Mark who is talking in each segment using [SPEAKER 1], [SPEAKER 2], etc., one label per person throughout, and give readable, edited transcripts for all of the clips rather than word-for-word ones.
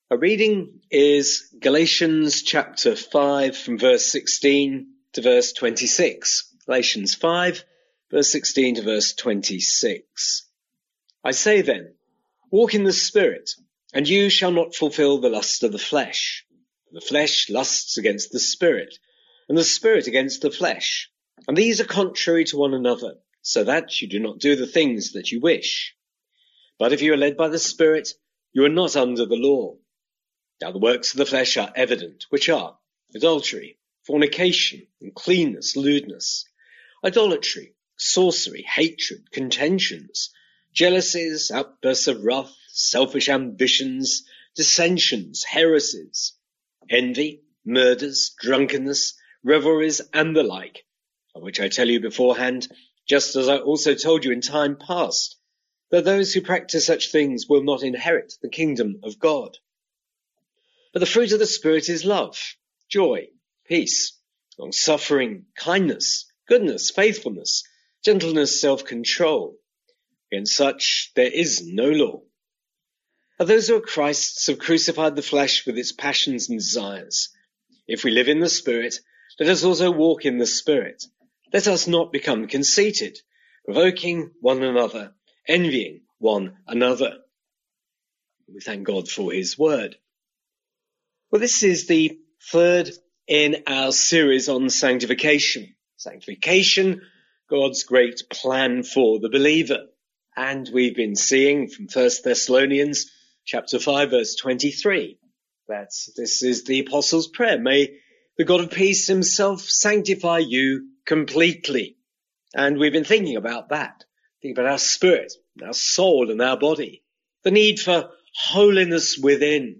[SPEAKER 1] Our reading is Galatians chapter 5 from verse 16 to verse 26. Galatians 5, verse 16 to verse 26. I say then, walk in the Spirit, and you shall not fulfill the lust of the flesh. The flesh lusts against the Spirit, and the Spirit against the flesh. And these are contrary to one another, so that you do not do the things that you wish. But if you are led by the Spirit, you are not under the law. Now the works of the flesh are evident, which are adultery, fornication, uncleanness, lewdness, idolatry, sorcery, hatred, contentions, jealousies, outbursts of wrath, selfish ambitions, dissensions, heresies, envy, murders, drunkenness, revelries, and the like, of which I tell you beforehand, just as I also told you in time past, that those who practice such things will not inherit the kingdom of God. But the fruit of the Spirit is love, joy, peace, long-suffering, kindness, goodness, faithfulness, gentleness, self-control. Against such there is no law. But those who are Christ's have crucified the flesh with its passions and desires. If we live in the Spirit, let us also walk in the Spirit. Let us not become conceited, provoking one another, envying one another. We thank God for his word. Well, this is the third in our series on sanctification. Sanctification, God's great plan for the believer. And we've been seeing from 1 Thessalonians chapter 5, verse 23, that this is the Apostles' prayer. May the God of peace himself sanctify you completely. And we've been thinking about that, thinking about our spirit, our soul, and our body, the need for holiness within.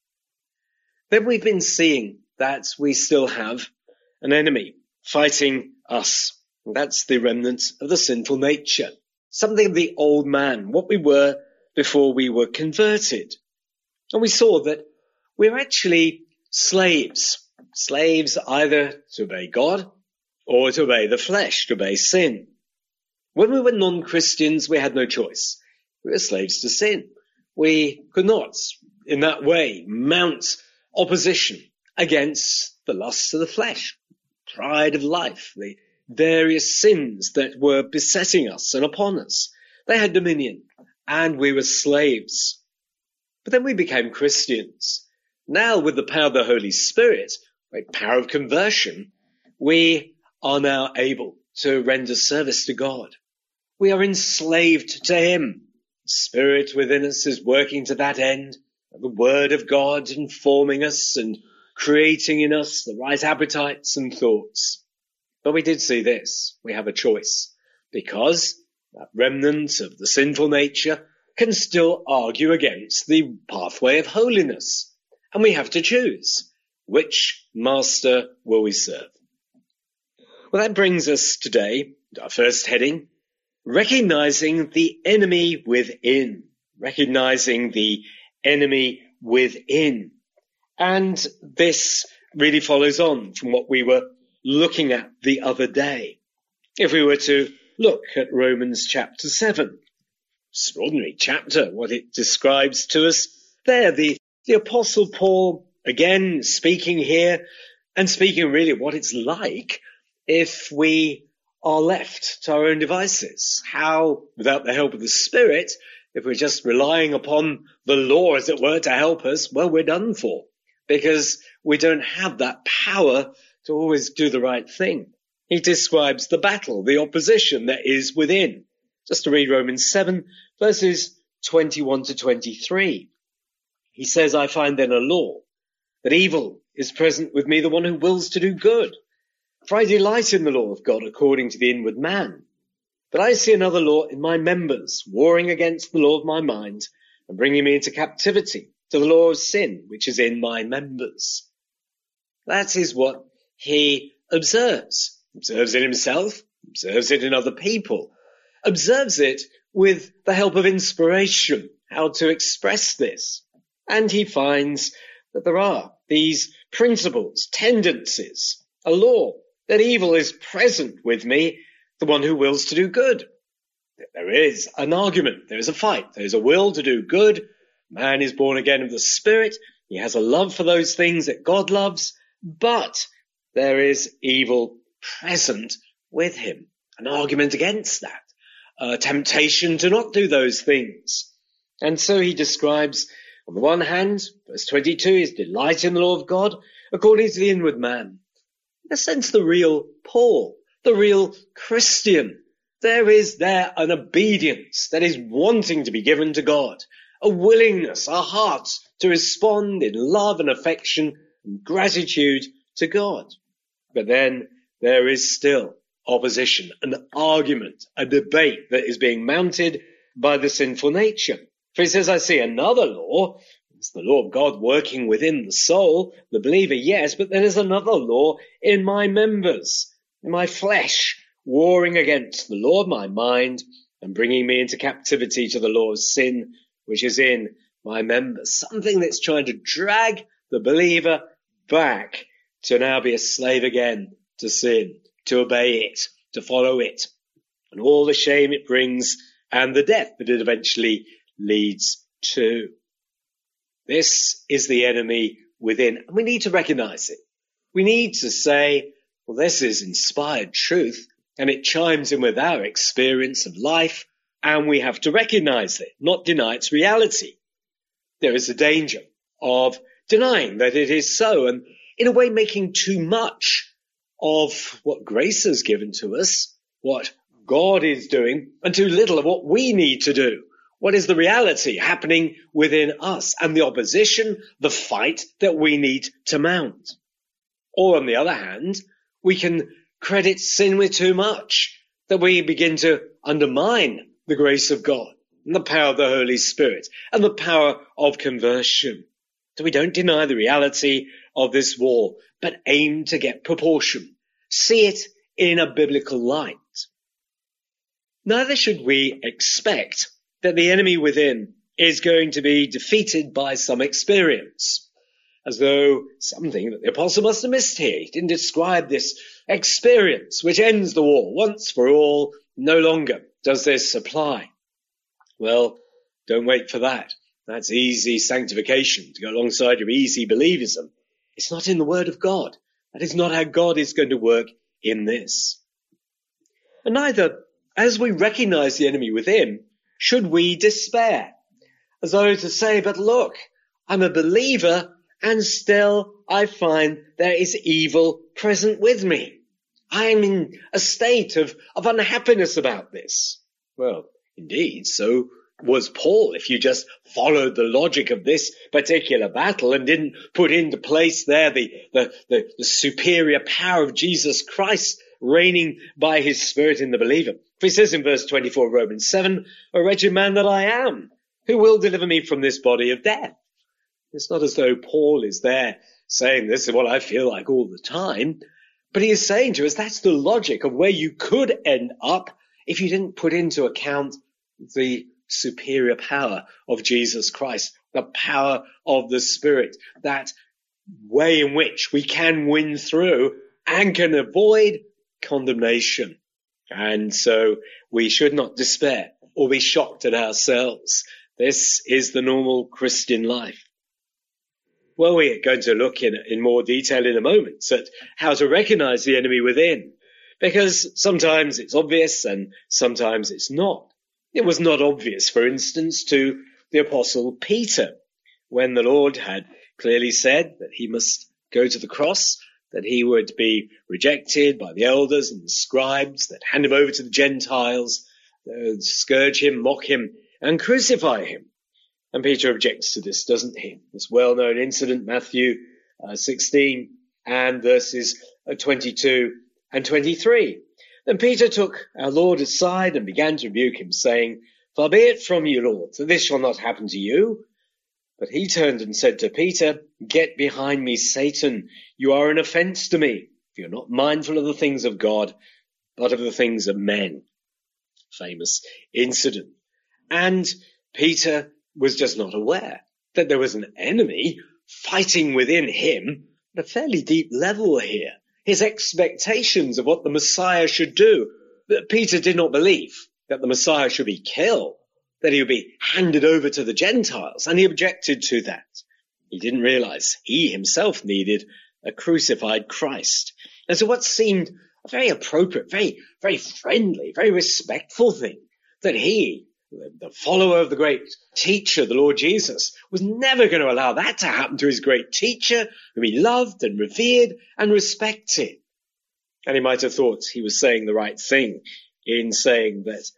[SPEAKER 1] Then we've been seeing that we still have an enemy fighting us. And that's the remnant of the sinful nature, something of the old man, what we were before we were converted. And we saw that we're actually slaves either to obey God or to obey the flesh, to obey sin. When we were non-Christians, we had no choice. We were slaves to sin. We could not, in that way, mount opposition against the lusts of the flesh, pride of life, the various sins that were besetting us and upon us. They had dominion, and we were slaves. But then we became Christians. Now, with the power of the Holy Spirit, the power of conversion, we are now able to render service to God. We are enslaved to him. The Spirit within us is working to that end. The Word of God informing us and creating in us the right appetites and thoughts. But we did see this. We have a choice, because that remnant of the sinful nature can still argue against the pathway of holiness. And we have to choose. Which master will we serve? Well, that brings us today to our first heading, recognizing the enemy within. Recognizing the enemy within. And this really follows on from what we were looking at the other day. If we were to look at Romans chapter 7, extraordinary chapter, what it describes to us there, the Apostle Paul, again, speaking here and speaking really what it's like if we are left to our own devices. How, without the help of the Spirit, if we're just relying upon the law, as it were, to help us, well, we're done for, because we don't have that power to always do the right thing. He describes the battle, the opposition that is within. Just to read Romans 7, verses 21 to 23. He says, I find then a law, that evil is present with me, the one who wills to do good. For I delight in the law of God according to the inward man. But I see another law in my members, warring against the law of my mind, and bringing me into captivity to the law of sin, which is in my members. That is what he observes. Observes it himself, observes it in other people, observes it with the help of inspiration, how to express this. And he finds that there are these principles, tendencies, a law, that evil is present with me, the one who wills to do good. There is an argument, there is a fight, there is a will to do good Man is born again of the Spirit. He has a love for those things that God loves, but there is evil present with him. An argument against that. A temptation to not do those things. And so he describes, on the one hand, verse 22, his delight in the law of God according to the inward man. In a sense, the real Paul, the real Christian. There is there an obedience that is wanting to be given to God, a willingness, a heart to respond in love and affection and gratitude to God. But then there is still opposition, an argument, a debate that is being mounted by the sinful nature. For he says, I see another law. It's the law of God working within the soul, the believer, yes, but there is another law in my members, in my flesh, warring against the law of my mind and bringing me into captivity to the law of sin, which is in my members. Something that's trying to drag the believer back to now be a slave again to sin, to obey it, to follow it, and all the shame it brings and the death that it eventually leads to. This is the enemy within, and we need to recognize it. We need to say, well, this is inspired truth, and it chimes in with our experience of life, and we have to recognize it, not deny its reality. There is a danger of denying that it is so, and in a way making too much of what grace has given to us, what God is doing, and too little of what we need to do. What is the reality happening within us and the opposition, the fight that we need to mount? Or on the other hand, we can credit sin with too much, that we begin to undermine the grace of God and the power of the Holy Spirit and the power of conversion. So we don't deny the reality of this war, but aim to get proportion. See it in a biblical light. Neither should we expect that the enemy within is going to be defeated by some experience, as though something that the apostle must have missed here. He didn't describe this experience which ends the war once for all. No longer does this apply. Well, don't wait for that. That's easy sanctification to go alongside your easy believism. It's not in the Word of God. That is not how God is going to work in this. And neither, as we recognize the enemy within, should we despair, as though to say, but look, I'm a believer and still I find there is evil present with me. I am in a state of unhappiness about this. Well, indeed, so was Paul, if you just followed the logic of this particular battle and didn't put into place there the superior power of Jesus Christ reigning by his Spirit in the believer. For he says in verse 24 of Romans 7, a wretched man that I am, who will deliver me from this body of death? It's not as though Paul is there saying this is what I feel like all the time, but he is saying to us that's the logic of where you could end up if you didn't put into account the superior power of Jesus Christ, the power of the Spirit, that way in which we can win through and can avoid condemnation. And so we should not despair or be shocked at ourselves. This is the normal Christian life. Well, we're going to look in more detail in a moment at how to recognize the enemy within, because sometimes it's obvious and sometimes it's not. It was not obvious, for instance, to the Apostle Peter, when the Lord had clearly said that he must go to the cross, that he would be rejected by the elders and the scribes, that hand him over to the Gentiles, scourge him, mock him, and crucify him. And Peter objects to this, doesn't he? This well-known incident, Matthew 16 and verses 22 and 23. Then Peter took our Lord aside and began to rebuke him, saying, Far be it from you, Lord, that this shall not happen to you. But he turned and said to Peter, Get behind me, Satan. You are an offense to me. For you're not mindful of the things of God, but of the things of men. Famous incident. And Peter was just not aware that there was an enemy fighting within him at a fairly deep level here. His expectations of what the Messiah should do. That Peter did not believe that the Messiah should be killed, that he would be handed over to the Gentiles, and he objected to that. He didn't realize he himself needed a crucified Christ. And so what seemed a very appropriate, very, very friendly, very respectful thing, that he, the follower of the great teacher, the Lord Jesus, was never going to allow that to happen to his great teacher, whom he loved and revered and respected. And he might have thought he was saying the right thing in saying that,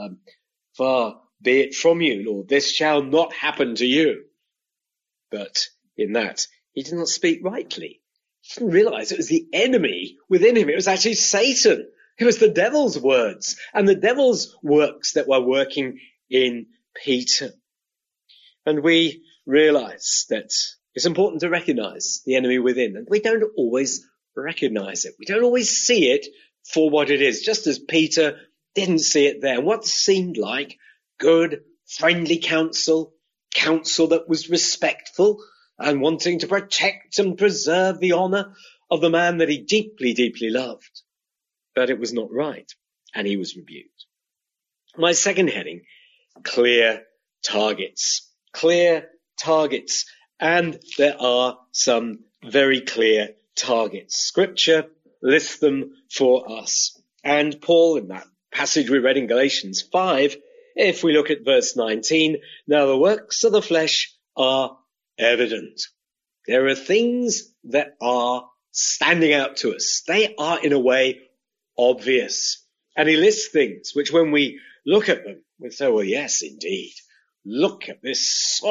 [SPEAKER 1] far be it from you, Lord, this shall not happen to you. But in that, he did not speak rightly. He didn't realize it was the enemy within him. It was actually Satan. It was the devil's words and the devil's works that were working in Peter. And we realize that it's important to recognize the enemy within. And we don't always recognize it. We don't always see it for what it is, just as Peter didn't see it there. What seemed like good, friendly counsel that was respectful and wanting to protect and preserve the honor of the man that he deeply, deeply loved. But it was not right, and he was rebuked. My second heading, clear targets. Clear targets. And there are some very clear targets. Scripture lists them for us. And Paul, in that passage we read in Galatians 5, if we look at verse 19, now the works of the flesh are evident. There are things that are standing out to us. They are, in a way, obvious. And he lists things which, when we look at them, we say, well, yes, indeed. Look at this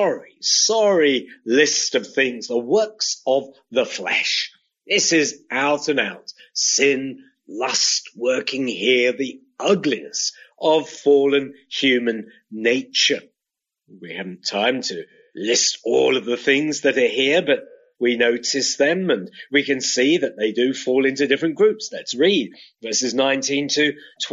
[SPEAKER 1] sorry list of things, the works of the flesh. This is out and out sin, lust working here, the ugliness of fallen human nature. We haven't time to list all of the things that are here, but we notice them and we can see that they do fall into different groups. Let's read verses 19 to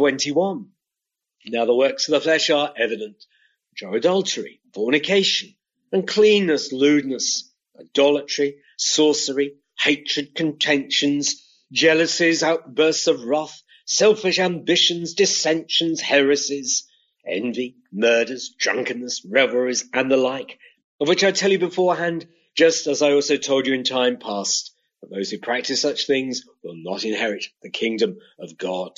[SPEAKER 1] 21. Now the works of the flesh are evident, which are adultery, fornication, uncleanness, lewdness, idolatry, sorcery, hatred, contentions, jealousies, outbursts of wrath, selfish ambitions, dissensions, heresies, envy, murders, drunkenness, revelries, and the like, of which I tell you beforehand, just as I also told you in time past, that those who practice such things will not inherit the kingdom of God.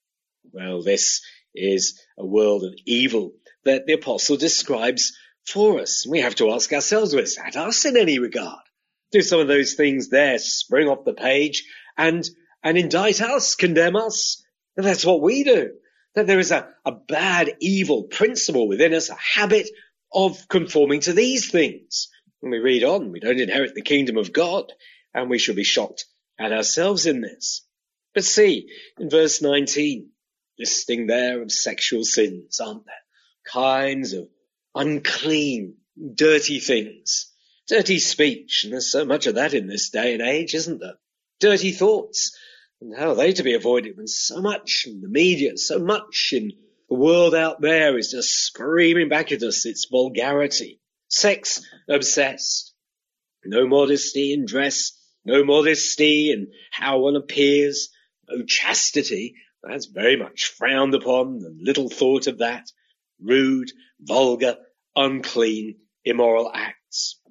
[SPEAKER 1] Well, this is a world of evil that the apostle describes for us. We have to ask ourselves, is that us in any regard? Do some of those things there spring off the page and indict us, condemn us? And that's what we do. That there is a bad, evil principle within us, a habit of conforming to these things. When we read on, we don't inherit the kingdom of God, and we should be shocked at ourselves in this. But see, in verse 19, listing there of sexual sins, aren't there? Kinds of unclean, dirty things. Dirty speech, and there's so much of that in this day and age, isn't there? Dirty thoughts, and how are they to be avoided when so much in the media, so much in the world out there is just screaming back at us its vulgarity. Sex obsessed. No modesty in dress, no modesty in how one appears, no chastity. That's very much frowned upon, and little thought of that. Rude, vulgar, unclean, immoral acts.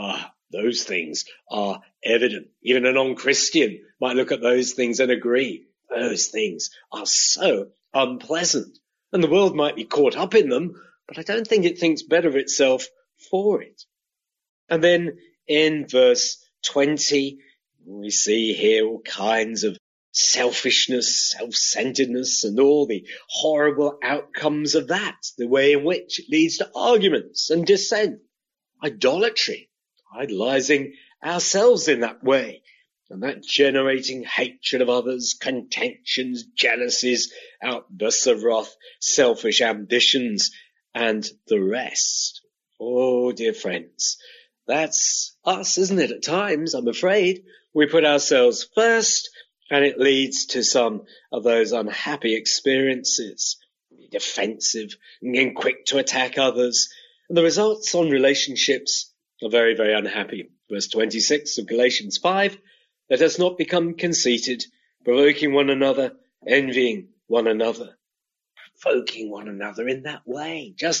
[SPEAKER 1] Those things are evident. Even a non-Christian might look at those things and agree. Those things are so unpleasant. And the world might be caught up in them, but I don't think it thinks better of itself for it. And then in verse 20, we see here all kinds of selfishness, self-centeredness, and all the horrible outcomes of that, the way in which it leads to arguments and dissent, idolatry, idolizing ourselves in that way, and that generating hatred of others, contentions, jealousies, outbursts of wrath, selfish ambitions, and the rest. Oh, dear friends, that's us, isn't it? At times, I'm afraid, we put ourselves first, and it leads to some of those unhappy experiences, defensive and quick to attack others. And the results on relationships are very, very unhappy. Verse 26 of Galatians 5, let us not become conceited, provoking one another, envying one another. Provoking one another in that way, just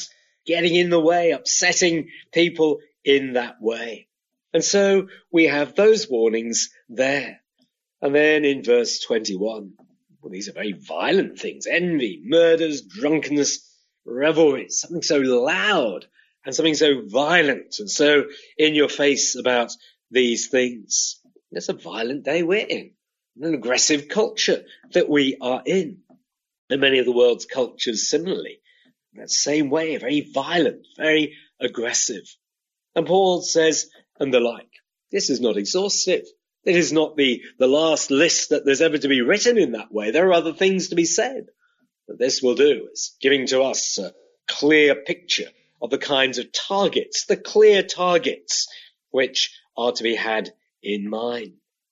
[SPEAKER 1] getting in the way, upsetting people in that way. And so we have those warnings there. And then in verse 21, well, these are very violent things: envy, murders, drunkenness, revelries, something so loud and something so violent and so in your face about these things. It's a violent day we're in, an aggressive culture that we are in. And many of the world's cultures similarly, in that same way, very violent, very aggressive. And Paul says, and the like. This is not exhaustive. It is not the last list that there's ever to be written in that way. There are other things to be said. But this will do is giving to us a clear picture of the kinds of targets, the clear targets which are to be had in mind.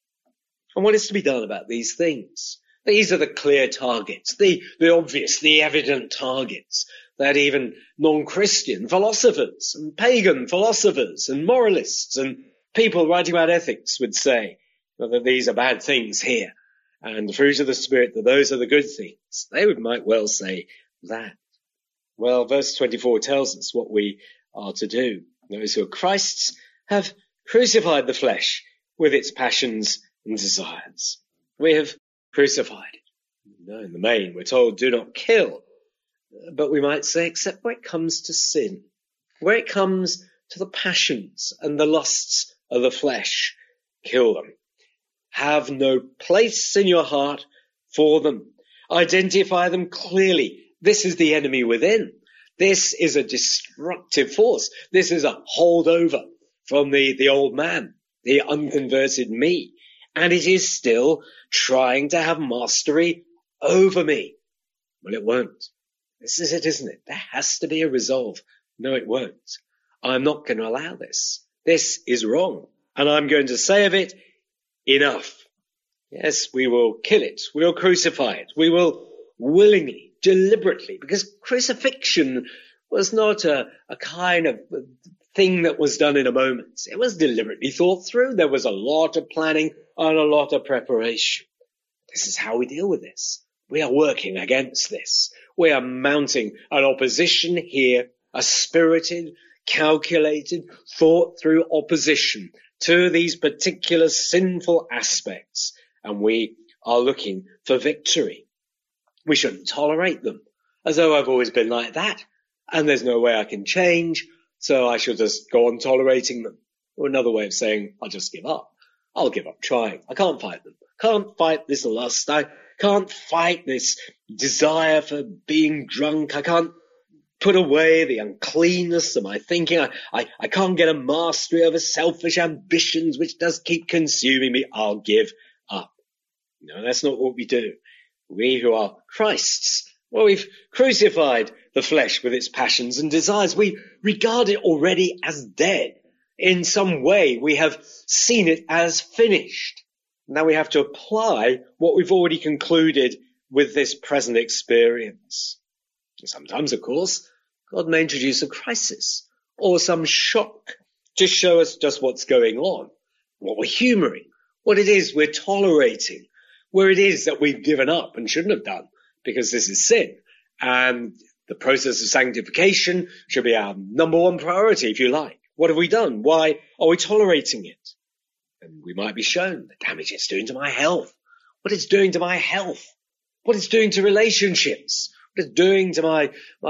[SPEAKER 1] And what is to be done about these things? These are the clear targets, the obvious, the evident targets that even non-Christian philosophers and pagan philosophers and moralists and people writing about ethics would say that these are bad things here, and the fruit of the Spirit, that those are the good things. They might well say that. Well, verse 24 tells us what we are to do. Those who are Christ's have crucified the flesh with its passions and desires. We have crucified it. In the main, we're told, do not kill. But we might say, except where it comes to sin, where it comes to the passions and the lusts of the flesh, kill them. Have no place in your heart for them. Identify them clearly. This is the enemy within. This is a destructive force. This is a holdover from the old man, the unconverted me. And it is still trying to have mastery over me. Well, it won't. This is it, isn't it? There has to be a resolve. No, it won't. I'm not going to allow this. This is wrong. And I'm going to say of it, enough. Yes, we will kill it. We will crucify it. We will willingly, deliberately, because crucifixion was not a kind of thing that was done in a moment. It was deliberately thought through. There was a lot of planning and a lot of preparation. This is how we deal with this. We are working against this. We are mounting an opposition here, a spirited, calculated, thought through opposition to these particular sinful aspects. And we are looking for victory. We shouldn't tolerate them, as though I've always been like that, and there's no way I can change, so I shall just go on tolerating them. Or another way of saying, I'll just give up. I'll give up trying. I can't fight them. Can't fight this lust. I can't fight this desire for being drunk. I can't put away the uncleanness of my thinking. I can't get a mastery over selfish ambitions, which does keep consuming me. I'll give up. No, that's not what we do. We who are Christ's, well, we've crucified the flesh with its passions and desires. We regard it already as dead. In some way, we have seen it as finished. Now we have to apply what we've already concluded with this present experience. Sometimes, of course, God may introduce a crisis or some shock to show us just what's going on, what we're humouring, what it is we're tolerating, where it is that we've given up and shouldn't have done, because this is sin. And the process of sanctification should be our number one priority, if you like. What have we done? Why are we tolerating it? And we might be shown the damage it's doing to my health, what it's doing to my health, what it's doing to relationships, what it's doing to my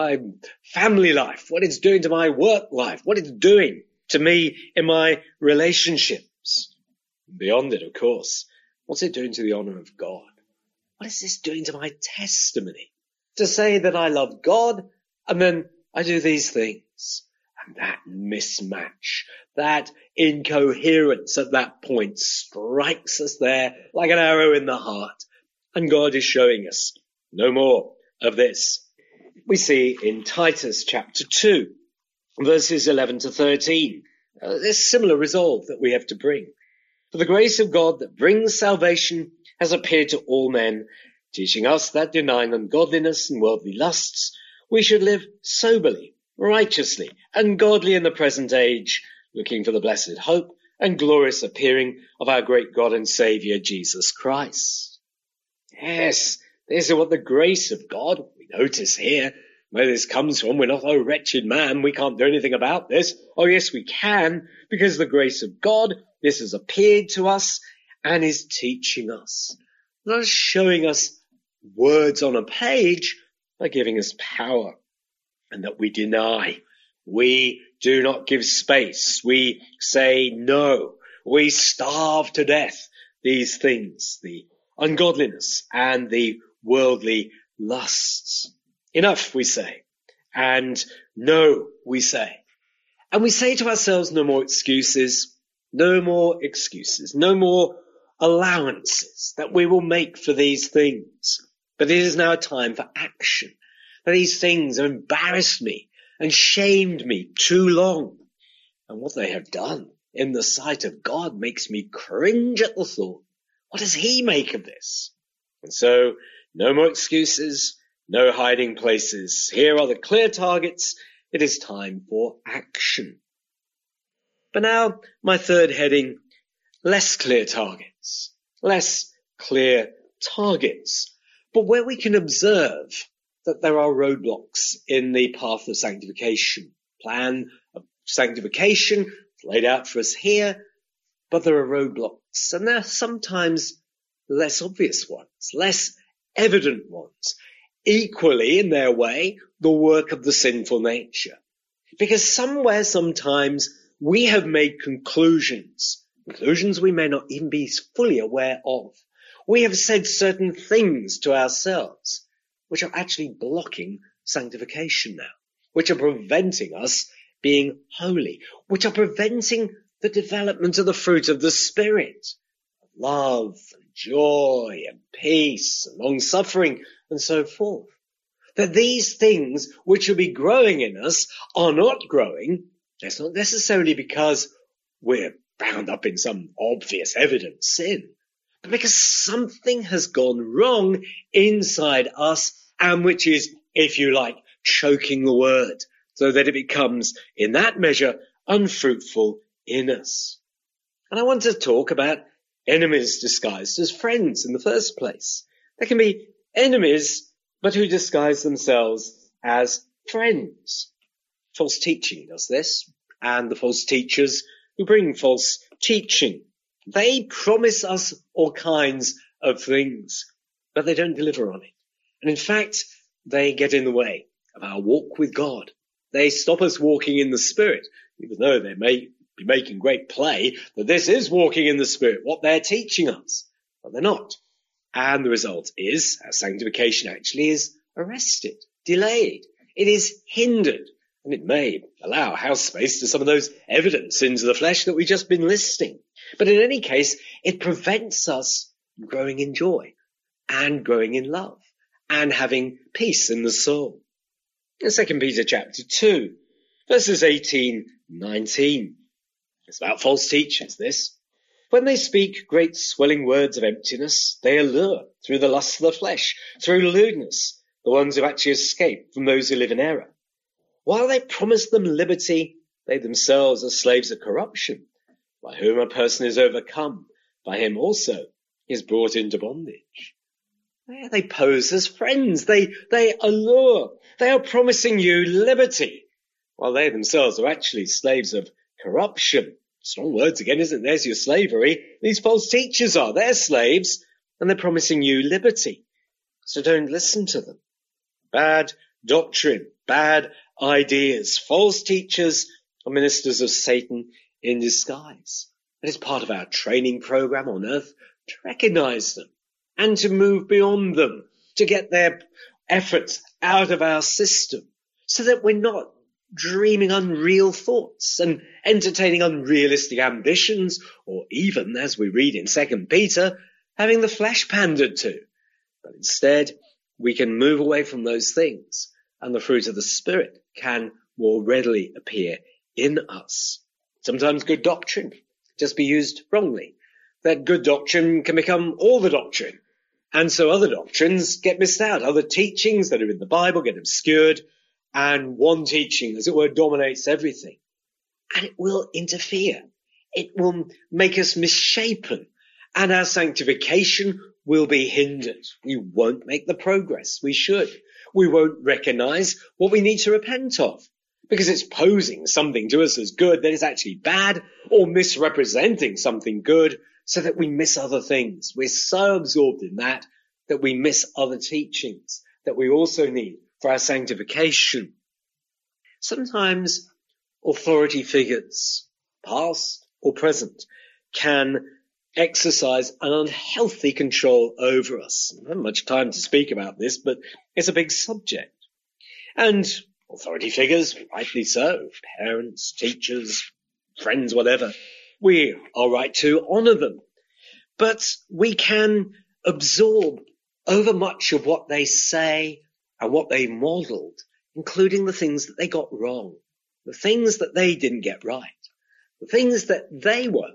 [SPEAKER 1] family life, what it's doing to my work life, what it's doing to me in my relationships. Beyond it, of course, what's it doing to the honour of God? What is this doing to my testimony? To say that I love God and then I do these things. And that mismatch, that incoherence at that point strikes us there like an arrow in the heart. And God is showing us no more of this. We see in Titus chapter 2, verses 11 to 13, this similar resolve that we have to bring. For the grace of God that brings salvation has appeared to all men, teaching us that denying ungodliness and worldly lusts, we should live soberly, righteously, and godly in the present age, looking for the blessed hope and glorious appearing of our great God and Saviour, Jesus Christ. Yes, this is what the grace of God, we notice here, Where this comes from, we're not a wretched man, we can't do anything about this. Oh yes, we can, because the grace of God, this has appeared to us and is teaching us. Not showing us words on a page, but giving us power. And that we deny. We do not give space. We say no. We starve to death these things, the ungodliness and the worldly lusts. Enough, we say. And no, we say. And we say to ourselves, no more excuses, no more excuses, no more allowances that we will make for these things. But it is now time for action. For these things have embarrassed me and shamed me too long. And what they have done in the sight of God makes me cringe at the thought. What does he make of this? And so, no more excuses, no hiding places. Here are the clear targets. It is time for action. But now, my third heading, less clear targets. Less clear targets. But where we can observe that there are roadblocks in the path of sanctification. Plan of sanctification laid out for us here, but there are roadblocks, and they're sometimes less obvious ones, less evident ones, equally in their way the work of the sinful nature. Because somewhere, sometimes, we have made conclusions we may not even be fully aware of. We have said certain things to ourselves, which are actually blocking sanctification now, which are preventing us being holy, which are preventing the development of the fruit of the Spirit, love and joy and peace and long-suffering and so forth. That these things which will be growing in us are not growing. That's not necessarily because we're bound up in some obvious evident sin, but because something has gone wrong inside us, and which is, if you like, choking the word, so that it becomes, in that measure, unfruitful in us. And I want to talk about enemies disguised as friends in the first place. There can be enemies, but who disguise themselves as friends. False teaching does this, and the false teachers who bring false teaching. They promise us all kinds of things, but they don't deliver on it. And in fact, they get in the way of our walk with God. They stop us walking in the Spirit, even though they may be making great play that this is walking in the Spirit, what they're teaching us. But they're not. And the result is our sanctification actually is arrested, delayed. It is hindered. And it may allow house space to some of those evident sins of the flesh that we've just been listing. But in any case, it prevents us growing in joy and growing in love and having peace in the soul. In 2 Peter chapter 2, verses 18-19. It's about false teachers, this. When they speak great swelling words of emptiness, they allure through the lust of the flesh, through lewdness, the ones who actually escape from those who live in error. While they promise them liberty, they themselves are slaves of corruption, by whom a person is overcome, by him also is brought into bondage. There they pose as friends. They allure. They are promising you liberty, while they themselves are actually slaves of corruption. Strong words again, isn't it? There's your slavery. These false teachers are. They're slaves, and they're promising you liberty. So don't listen to them. Bad doctrine, bad ideas. False teachers are ministers of Satan in disguise. It is part of our training program on earth to recognize them and to move beyond them, to get their efforts out of our system so that we're not dreaming unreal thoughts and entertaining unrealistic ambitions, or even, as we read in 2 Peter, having the flesh pandered to. But instead, we can move away from those things, and the fruit of the Spirit can more readily appear in us. Sometimes good doctrine just be used wrongly. That good doctrine can become all the doctrine, and so other doctrines get missed out. Other teachings that are in the Bible get obscured, and one teaching, as it were, dominates everything. And it will interfere. It will make us misshapen, and our sanctification will be hindered. We won't make the progress we should. We won't recognize what we need to repent of because it's posing something to us as good that is actually bad, or misrepresenting something good so that we miss other things. We're so absorbed in that we miss other teachings that we also need for our sanctification. Sometimes authority figures, past or present, can exercise an unhealthy control over us. I don't have much time to speak about this, but it's a big subject. And authority figures, rightly so, parents, teachers, friends, whatever, we are right to honour them. But we can absorb over much of what they say and what they modelled, including the things that they got wrong, the things that they didn't get right, the things that they were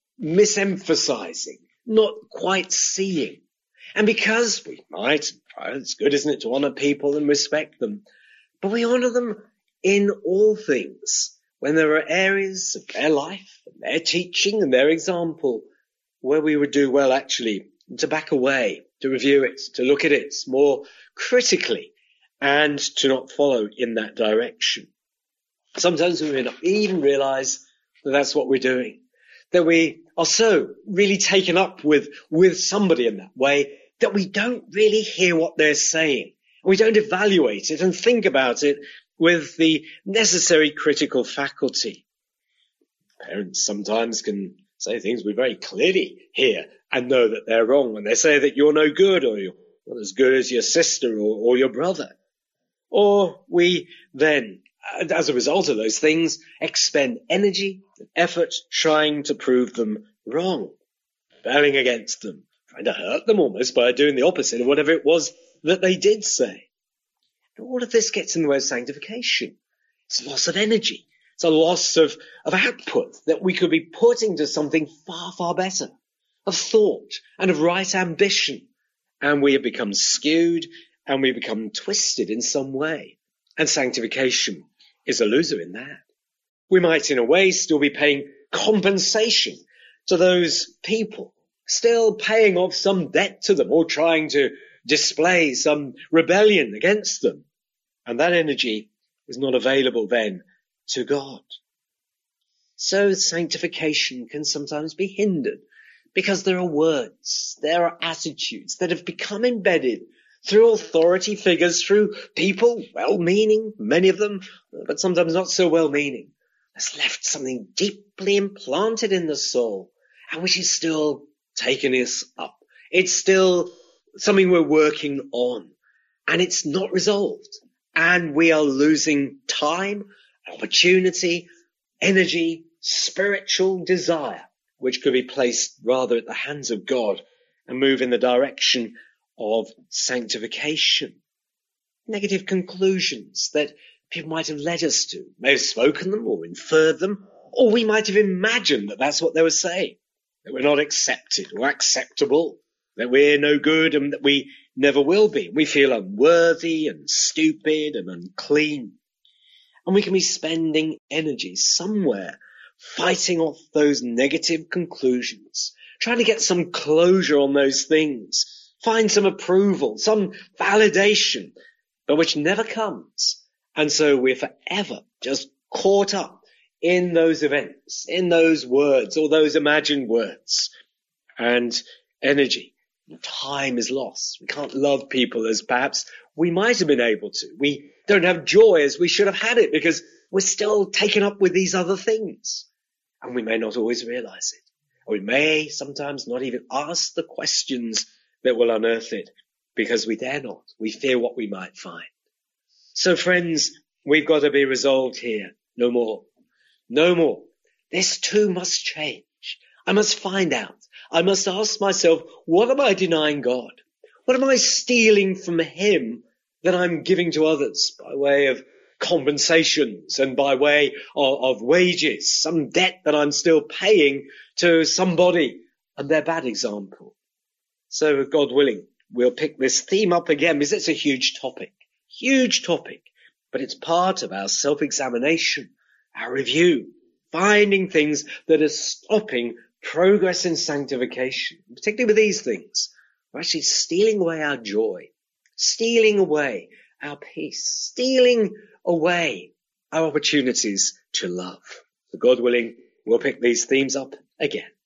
[SPEAKER 1] misemphasizing, not quite seeing. And because we might, it's good, isn't it, to honour people and respect them, but we honour them in all things when there are areas of their life, and their teaching and their example where we would do well actually to back away, to review it, to look at it more critically, and to not follow in that direction. Sometimes we may not even realise that that's what we're doing, that we are so really taken up with somebody in that way that we don't really hear what they're saying. We don't evaluate it and think about it with the necessary critical faculty. Parents sometimes can say things we very clearly hear and know that they're wrong when they say that you're no good, or you're not as good as your sister or your brother. Or we then, as a result of those things, expend energy and effort trying to prove them wrong, rebelling against them, trying to hurt them almost by doing the opposite of whatever it was that they did say. And all of this gets in the way of sanctification. It's a loss of energy. It's a loss of output that we could be putting to something far, far better, of thought and of right ambition. And we have become skewed and we become twisted in some way. And sanctification is a loser in that. We might, in a way, still be paying compensation to those people, still paying off some debt to them or trying to display some rebellion against them. And that energy is not available then to God. So sanctification can sometimes be hindered because there are words, there are attitudes that have become embedded through authority figures, through people, well-meaning, many of them, but sometimes not so well-meaning, has left something deeply implanted in the soul and which is still taking us up. It's still something we're working on and it's not resolved. And we are losing time, opportunity, energy, spiritual desire, which could be placed rather at the hands of God and move in the direction of sanctification. Negative conclusions that people might have led us to, may have spoken them or inferred them, or we might have imagined that that's what they were saying, that we're not accepted or acceptable, that we're no good and that we never will be. We feel unworthy and stupid and unclean. And we can be spending energy somewhere fighting off those negative conclusions, trying to get some closure on those things, find some approval, some validation, but which never comes. And so we're forever just caught up in those events, in those words or those imagined words, and energy. Time is lost. We can't love people as perhaps we might have been able to. We don't have joy as we should have had it because we're still taken up with these other things. And we may not always realize it. Or we may sometimes not even ask the questions that will unearth it because we dare not. We fear what we might find. So friends, we've got to be resolved here. No more. No more. This too must change. I must find out. I must ask myself, what am I denying God? What am I stealing from him that I'm giving to others by way of compensations and by way of wages, some debt that I'm still paying to somebody and their bad example? So God willing, we'll pick this theme up again because it's a huge topic, but it's part of our self-examination, our review, finding things that are stopping progress in sanctification, particularly with these things. We're actually stealing away our joy, stealing away our peace, stealing away our opportunities to love. So God willing, we'll pick these themes up again.